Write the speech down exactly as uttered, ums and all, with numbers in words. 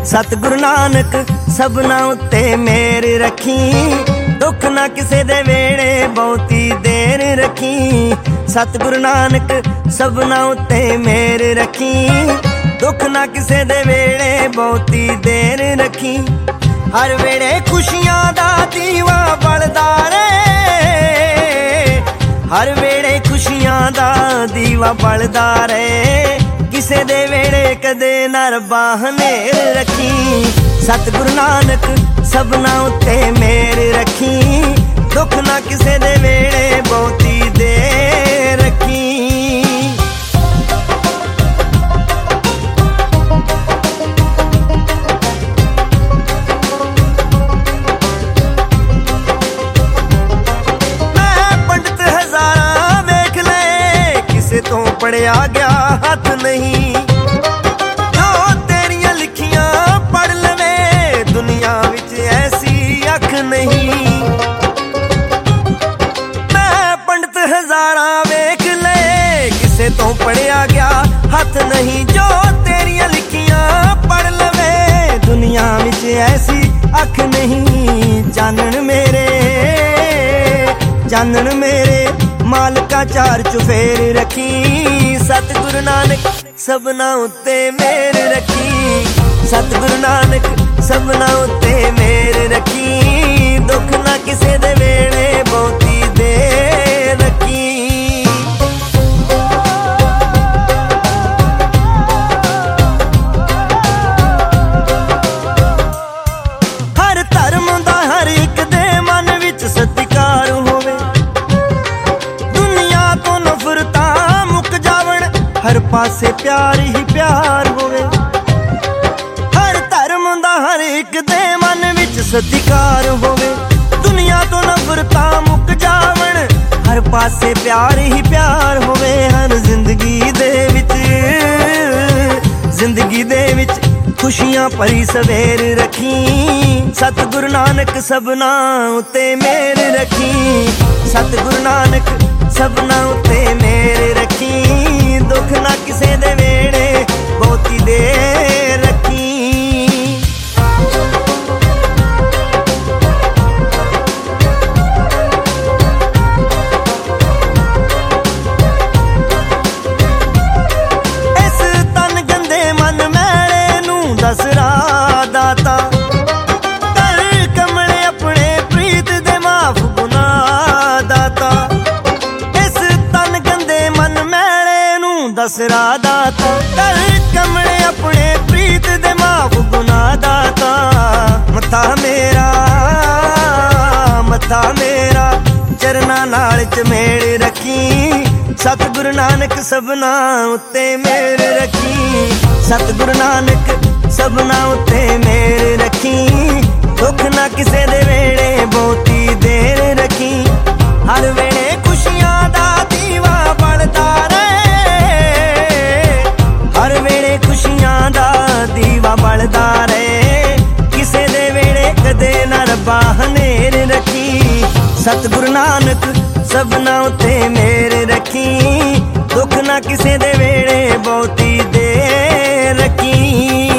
सतगुरु नानक सबना उत्ते मेहर रखी, दुख ना किसे दे वेड़े बहुती देर रखी। सतगुरु नानक सबना उत्ते मेहर रखी, दुख ना किसे दे वेड़े बहुती देर रखी। हर वेड़े खुशियां दा दीवा बलदा रे, हर वेड़े खुशियां दा दीवा बलदा रे। किसे दे वेड़े कदे ना रब्बा हनेर रखी। सतगुरु नानक सबना उत्ते मेहर रखी, दुख ना किसे दे वेड़े बहुती देर रखी। तो पढ़िया गया हथ नहीं, जो तेरिया लिखियां पढ़ लवे दुनिया विच ऐसी अख नहीं। मैं पंडित हजारा वेख ले, किसे तो पढ़िया गया हथ नहीं, जो तेरिया लिखियां पढ़ लवे दुनिया विच ऐसी अख नहीं। जानन मेरे जानन मेरे मालका चार चुफेर रखी। सतगुरु नानक सबना उत्ते मेहर रखी, सतगुरु नानक सबना उत्ते मेहर रखी, दुख ना किसे दे वेड़े बहुती देर रखी। हर धर्म दा हर एक दे मन विच सत्कार होवे, हर पासे प्यार ही प्यार होवे। हर धर्म दा हर एक दे मन विच सत्कार होवे, दुनिया तो नफरता मुक जावण, हर पासे प्यार ही प्यार होवे। हर जिंदगी दे विच जिंदगी दे विच खुशियां भरी सवेर रखी। सतगुरु नानक सबना उत्ते मेहर रखी, सतगुरु नानक सबना उत्ते मेहर रखी, दुख ना किसे दे वेड़े बहुती देर रखी। इस तन गंदे मन मैले नू दस राह दाता, कर कमले अपने प्रीत दे माफ गुनाह दाता। दसरा दाता कर कमले अपने प्रीत दे माफ गुनाह दाता। मथा मेरा मथा मेरा चरना नाल चमेड़ रखी, सतगुरु नानक सबना उत्ते मेहर रखी, सतगुरु नानक सबना उत्ते मेहर रखी, दुख ना किसे दे वेड़े बहुती देर रखी। हर वेड़े खुशियां दा दीवा बलदा रे, हर वेड़े खुशियां दा दीवा बलदा रे। किसे दे वेड़े कदे ना रब्बा हनेर रखी। सतगुरु नानक सबना उत्ते मेहर रखी, दुख ना किसे दे वेड़े बहुती देर रखी।